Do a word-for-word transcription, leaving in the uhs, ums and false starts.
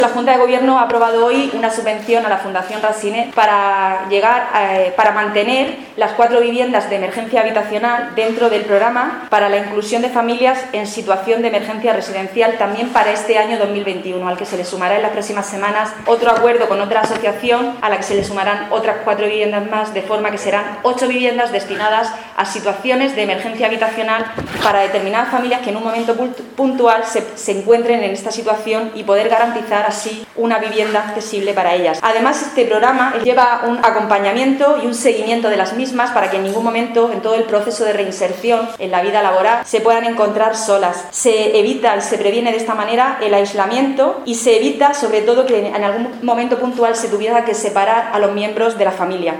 La Junta de Gobierno ha aprobado hoy una subvención a la Fundación Rasinet para llegar a, para mantener las cuatro viviendas de emergencia habitacional dentro del programa para la inclusión de familias en situación de emergencia residencial también para este año dos mil veintiuno, al que se le sumará en las próximas semanas otro acuerdo con otra asociación a la que se le sumarán otras cuatro viviendas más, de forma que serán ocho viviendas destinadas a situaciones de emergencia habitacional para determinadas familias que en un momento puntual se, se encuentren en esta situación y poder garantizar así una vivienda accesible para ellas. Además, este programa lleva un acompañamiento y un seguimiento de las mismas para que en ningún momento en todo el proceso de reinserción en la vida laboral se puedan encontrar solas. Se evita y se previene de esta manera el aislamiento y se evita sobre todo que en algún momento puntual se tuviera que separar a los miembros de la familia.